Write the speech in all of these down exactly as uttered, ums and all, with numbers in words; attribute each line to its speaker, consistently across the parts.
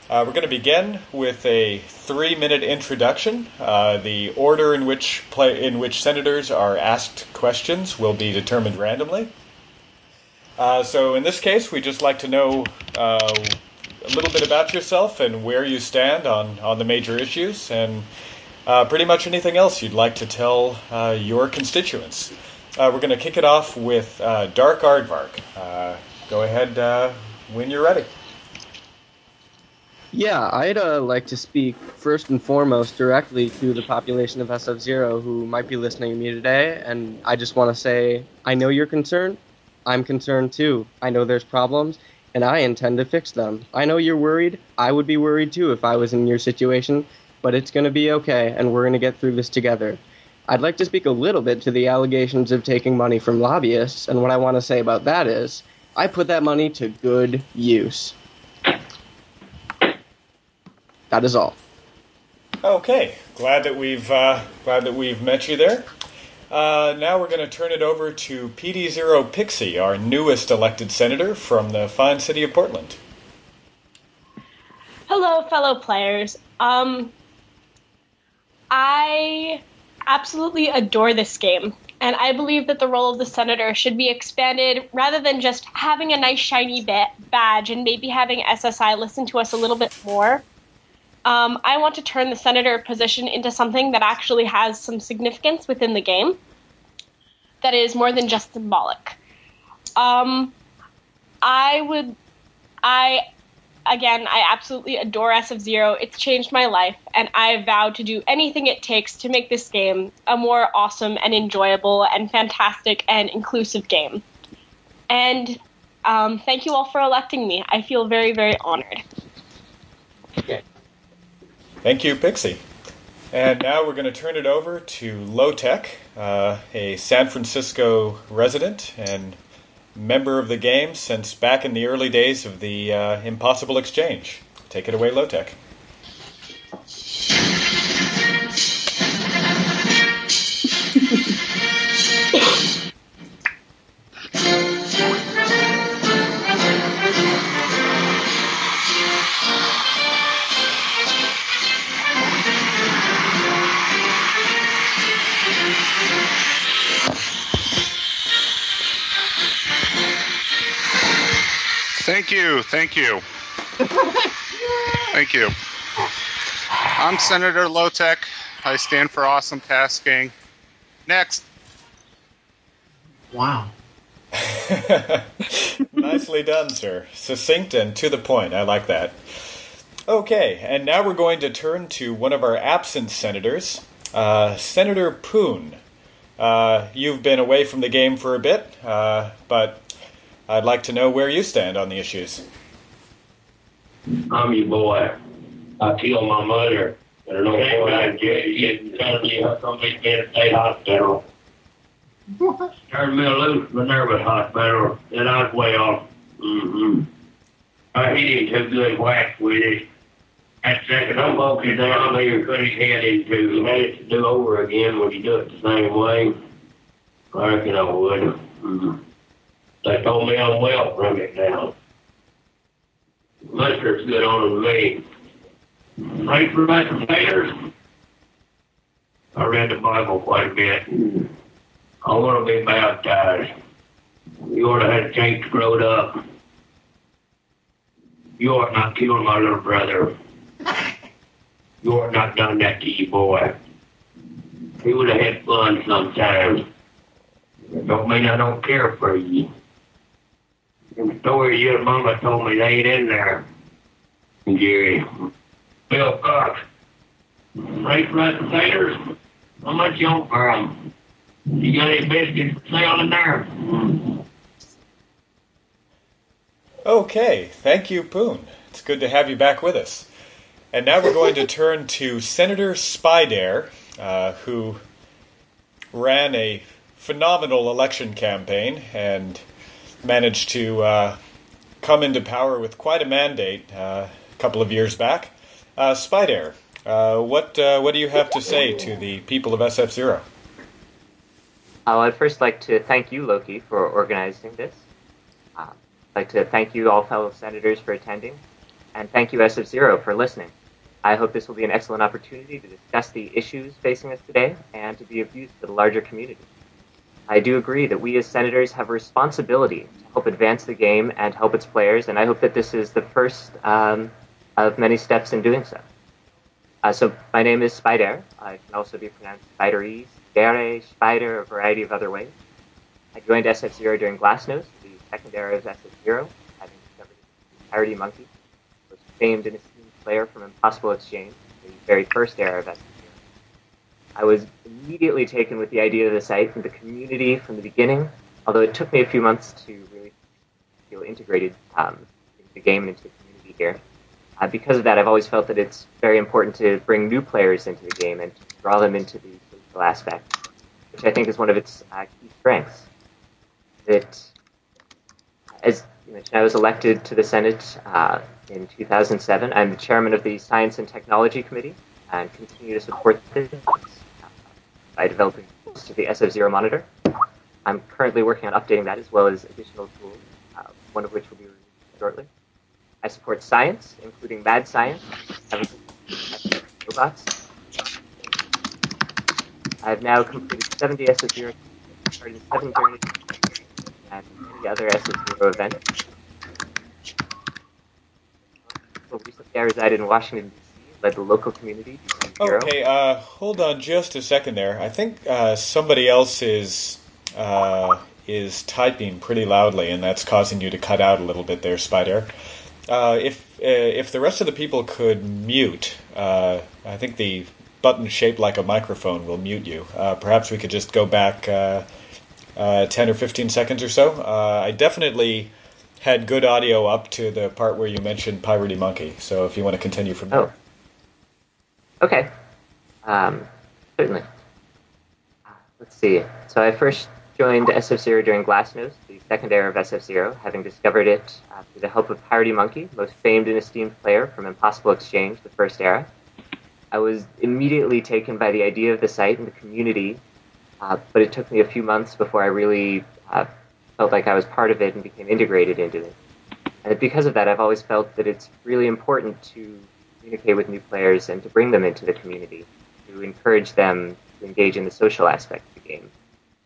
Speaker 1: Uh, we're going to begin with a three-minute introduction. Uh, the order in which play, in which senators are asked questions will be determined randomly. Uh, so in this case, we'd just like to know uh, a little bit about yourself and where you stand on, on the major issues, and uh, pretty much anything else you'd like to tell uh, your constituents. Uh, we're going to kick it off with uh, Dark Aardvark. Uh, go ahead uh, when you're ready.
Speaker 2: Yeah, I'd uh, like to speak first and foremost directly to the population of S F Zero who might be listening to me today, and I just want to say, I know you're concerned. I'm concerned too. I know there's problems, and I intend to fix them. I know you're worried. I would be worried too if I was in your situation, but it's going to be okay, and we're going to get through this together. I'd like to speak a little bit to the allegations of taking money from lobbyists, and what I want to say about that is, I put that money to good use. That is all.
Speaker 1: Okay, glad that we've uh, glad that we've met you there. Uh, now we're going to turn it over to P D Zero Pixie, our newest elected senator from the fine city of Portland.
Speaker 3: Hello, fellow players. Um, I absolutely adore this game, and I believe that the role of the senator should be expanded rather than just having a nice shiny ba- badge and maybe having S S I listen to us a little bit more. Um, I want to turn the senator position into something that actually has some significance within the game that is more than just symbolic. Um, I would, I, again, I absolutely adore S F Zero. It's changed my life, and I vow to do anything it takes to make this game a more awesome and enjoyable and fantastic and inclusive game. And um, thank you all for electing me. I feel very, very honored.
Speaker 2: Okay.
Speaker 1: Thank you, Pixie. And now we're going to turn it over to Low Tech, uh, a San Francisco resident and member of the game since back in the early days of the uh, Impossible Exchange. Take it away, Low Tech.
Speaker 4: Thank you, thank you. Thank you. I'm Senator Lowtech. I stand for awesome tasking. Next.
Speaker 5: Wow.
Speaker 1: Nicely done, sir. Succinct and to the point. I like that. Okay, and now we're going to turn to one of our absent senators, uh, Senator Poon. Uh, you've been away from the game for a bit, uh, but I'd like to know where you stand on the issues.
Speaker 6: I'm your boy. I killed my mother. I don't know what I did. Getting telling her somebody's been at state hospital. Turned me loose from the nervous hospital. Then I was way off. Mm-hmm. I hit him too good whack with it. That second I'm walking down there and put his head into. He managed to do over again. Would he do it the same way? I reckon I would. Mm-hmm. They told me I'm well from it now. Mustard's good on to me. Thanks for my potatoes. I read the Bible quite a bit. I want to be baptized. You ought to have a chance to grow up. You ought not kill my little brother. You ought not done that to your boy. He would have had fun sometimes. It don't mean I don't care for you. The story your mama told me they ain't in there. Jerry. Bill Cox. Right right potatoes. How much you want for 'em? You got any biscuits for sale in there?
Speaker 1: Okay, thank you, Poon. It's good to have you back with us. And now we're going to turn to Senator Spydare, uh, who ran a phenomenal election campaign and managed to uh, come into power with quite a mandate uh, a couple of years back. Uh, Spydare, uh, what uh, what do you have to say to the people of S F Zero?
Speaker 7: Uh, I'd first like to thank you, Loki, for organizing this. Uh, I'd like to thank you, all fellow senators, for attending. and thank you S F Zero for listening. I hope this will be an excellent opportunity to discuss the issues facing us today and to be of use to the larger community. I do agree that we as senators have a responsibility to help advance the game and help its players, and I hope that this is the first um, of many steps in doing so. Uh, so my name is Spider. I can also be pronounced Spidery, Spidere, Spider, a variety of other ways. I joined S F Zero during Glassnode, the second era of S F Zero, having discovered Parody Monkey, was famed and esteemed player from Impossible Exchange, the very first era of S F Zero. I was immediately taken with the idea of the site and the community from the beginning, although it took me a few months to really feel integrated um, into the game and into the community here. Uh, because of that, I've always felt that it's very important to bring new players into the game and to draw them into the social aspect, which I think is one of its uh, key strengths. That, as you mentioned, I was elected to the Senate uh, in two thousand seven. I'm the chairman of the Science and Technology Committee and continue to support this uh, by developing tools to the S F Zero monitor. I'm currently working on updating that as well as additional tools, uh, one of which will be released shortly. I support science, including mad science, robots. I've now completed seventy S F Zero, started seven journeys, and many other S F Zero events. Well, recently I resided in Washington, D C, led the local community.
Speaker 1: Okay, uh, hold on just a second there. I think uh, somebody else is uh, is typing pretty loudly, and that's causing you to cut out a little bit there, Spider. Uh, if uh, if the rest of the people could mute, uh, I think the button shaped like a microphone will mute you. Uh, perhaps we could just go back uh, uh, ten or fifteen seconds or so. Uh, I definitely had good audio up to the part where you mentioned Parody Monkey, so if you want to continue from there.
Speaker 7: Oh. Okay. Um, certainly. Let's see. So I first joined S F Zero during Glassnode, the second era of S F Zero, having discovered it uh, through the help of Parody Monkey, most famed and esteemed player from Impossible Exchange, the first era. I was immediately taken by the idea of the site and the community, uh, but it took me a few months before I really uh, felt like I was part of it and became integrated into it. And because of that, I've always felt that it's really important to communicate with new players and to bring them into the community, to encourage them to engage in the social aspect of the game.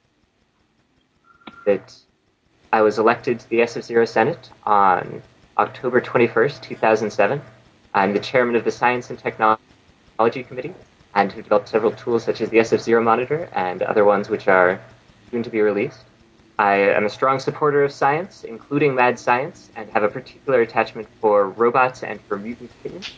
Speaker 7: That I was elected to the S F Zero Senate on October twenty-first, two thousand seven. I'm the chairman of the Science and Technology Committee and have developed several tools such as the S F Zero monitor and other ones which are soon to be released. I am a strong supporter of science, including mad science, and have a particular attachment for robots and for mutant kittens.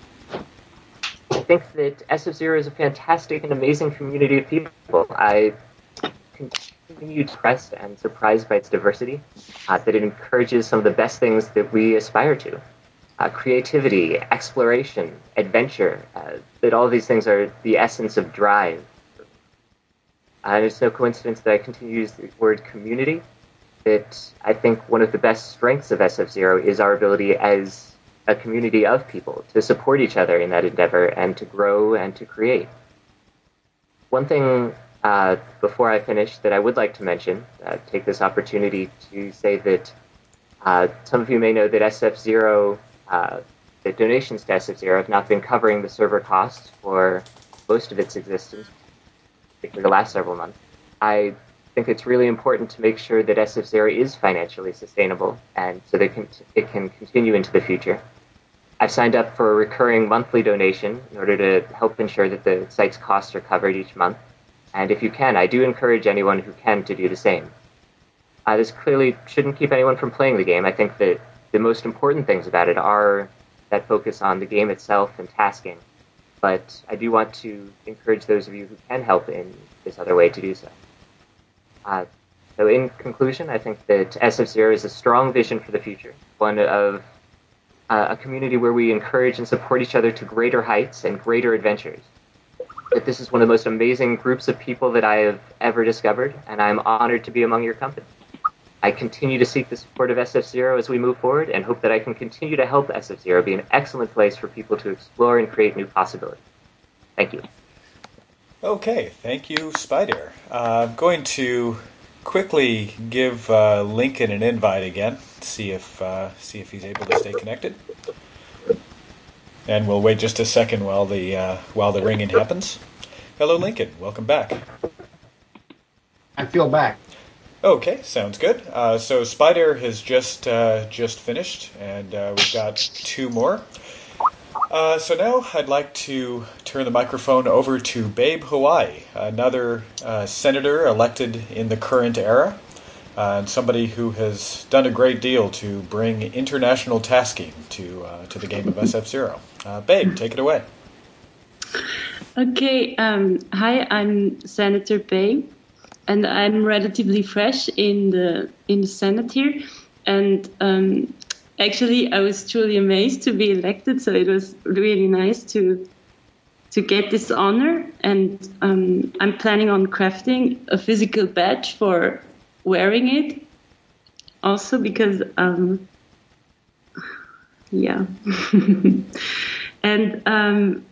Speaker 7: I think that S F Zero is a fantastic and amazing community of people. I continue to be impressed and surprised by its diversity, uh, that it encourages some of the best things that we aspire to. Uh, creativity, exploration, adventure, uh, that all of these things are the essence of drive. Uh, and it's no coincidence that I continue to use the word community, that I think one of the best strengths of S F Zero is our ability as a community of people to support each other in that endeavor and to grow and to create. One thing uh, before I finish that I would like to mention, uh, take this opportunity to say that uh, some of you may know that S F Zero, uh, the donations to S F Zero have not been covering the server costs for most of its existence, particularly the last several months. I think it's really important to make sure that S F Zero is financially sustainable and so that it can continue into the future. I've signed up for a recurring monthly donation in order to help ensure that the site's costs are covered each month. And if you can, I do encourage anyone who can to do the same. Uh, this clearly shouldn't keep anyone from playing the game. I think that the most important things about it are that focus on the game itself and tasking. But I do want to encourage those of you who can help in this other way to do so. Uh, so in conclusion, I think that S F Zero is a strong vision for the future, one of uh, a community where we encourage and support each other to greater heights and greater adventures. That this is one of the most amazing groups of people that I have ever discovered, and I'm honored to be among your company. I continue to seek the support of S F Zero as we move forward and hope that I can continue to help S F Zero be an excellent place for people to explore and create new possibilities. Thank you.
Speaker 1: Okay, thank you, Spider. Uh, I'm going to quickly give uh, Lincoln an invite again, see if uh, see if he's able to stay connected. and we'll wait just a second while the uh, while the ringing happens. Hello, Lincoln. Welcome back.
Speaker 5: I feel back.
Speaker 1: Okay, sounds good. Uh, so Spider has just uh, just finished, and uh, we've got two more. Uh, so now I'd like to turn the microphone over to Babe Hawaii, another uh, senator elected in the current era, uh, and somebody who has done a great deal to bring international tasking to uh, to the game of S F Zero. Uh, Babe, take it away.
Speaker 8: Okay, um, hi, I'm Senator Babe, and I'm relatively fresh in the in the Senate here, and um, actually I was truly amazed to be elected. So it was really nice to to get this honor, and um, I'm planning on crafting a physical badge for wearing it, also because um, yeah, and. Um,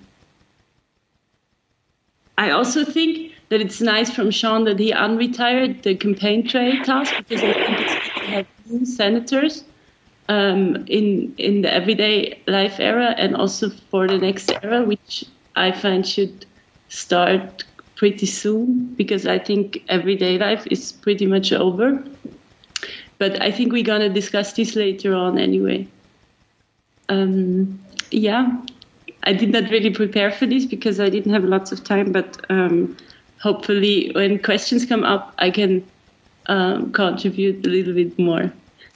Speaker 8: I also think that it's nice from Sean that he unretired the campaign trail task, because I think it's good to have new senators um, in in the everyday life era, and also for the next era, which I find should start pretty soon, because I think everyday life is pretty much over. But I think we're going to discuss this later on anyway. Um, yeah. I did not really prepare for this because I didn't have lots of time, but um, hopefully when questions come up, I can um, contribute a little bit more.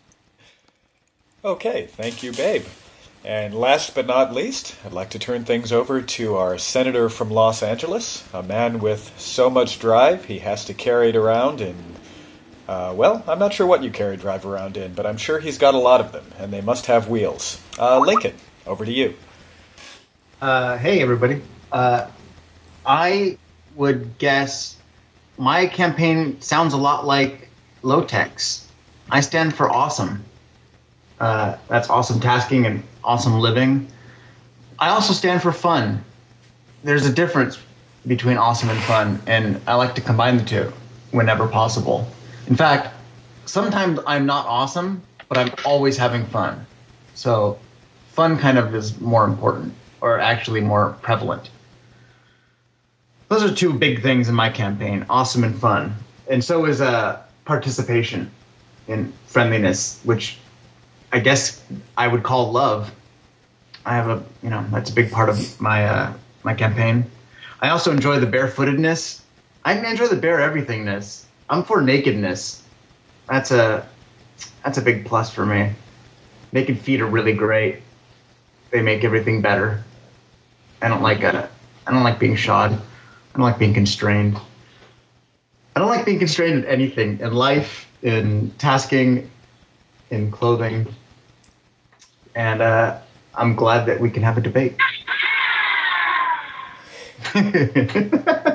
Speaker 1: Okay, thank you, Babe. And last but not least, I'd like to turn things over to our senator from Los Angeles, a man with so much drive he has to carry it around in, uh, well, I'm not sure what you carry drive around in, but I'm sure he's got a lot of them, and they must have wheels. Uh, Lincoln, over to you.
Speaker 5: Uh, hey, everybody. Uh, I would guess my campaign sounds a lot like Low-Tech's. I stand for awesome. Uh, that's awesome tasking and awesome living. I also stand for fun. There's a difference between awesome and fun, and I like to combine the two whenever possible. In fact, sometimes I'm not awesome, but I'm always having fun. So fun kind of is more important, or actually more prevalent. Those are two big things in my campaign, awesome and fun. And so is uh, participation and friendliness, which I guess I would call love. I have a, you know, that's a big part of my uh, my campaign. I also enjoy the barefootedness. I enjoy the bare everythingness. I'm for nakedness. That's a, that's a big plus for me. Naked feet are really great. They make everything better. I don't like uh, I don't like being shod. I don't like being constrained. I don't like being constrained in anything, in life, in tasking, in clothing. And uh, I'm glad that we can have a debate.